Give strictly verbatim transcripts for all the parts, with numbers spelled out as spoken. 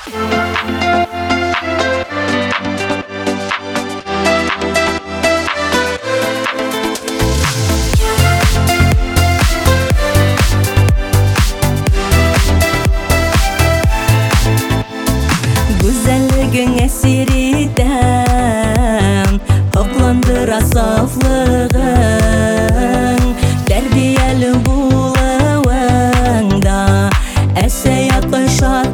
Güzelligin esirinden Hoklandıra saflığın Terbiyeli bulağında Ese yakın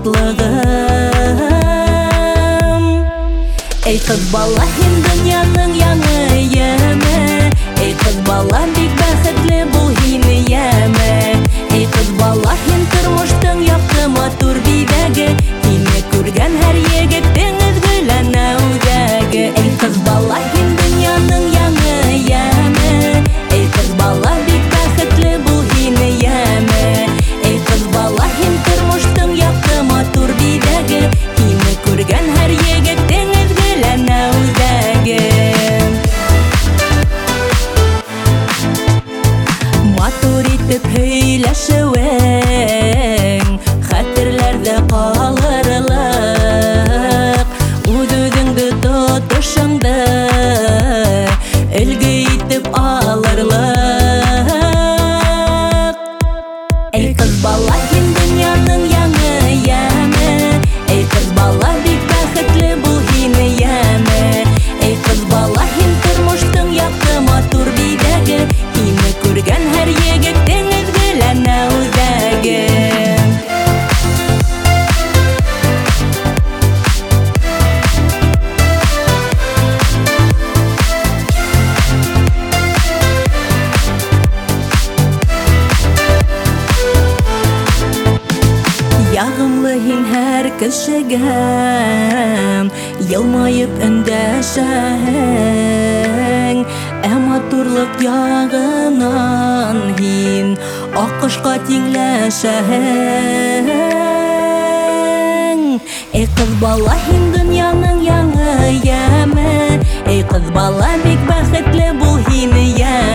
şartlığım Ey kız bala hem dünyanın yanı yeme Ey kız bala big baxetli bul hini yeme Ey kız bala hem tırmıştın yaptı matur bidegi Hini kurgan her yegit deniz gülen avdagi Ey kız bala hem dünyanın yanı yeme Ey kız bala big baxetli bul hini yeme Ey kız bala hem tırmıştın yaptı matur bidegi Hini kurgan her yegit deniz gülen avdagi Matur itip heyleşiven Xatirlerde kalırlık Ududundu tutuşundu Ilgi itip alırlık Ey kız bala hem dünyanın yanı yeme Ey kız bala big baxetli bul hini yeme Ey kız bala hem tırmıştın yaptı matur bidegi Hini kurgan her yegit deniz gülen avdagi Yağımlı hin her kişigem Yılmayıp öndeşen Ematurluk yağınan hin Akışqa tingleşen Ey kız bala hin dünyanın yanı yeme Ey kız bala big baxetli bul hini yeme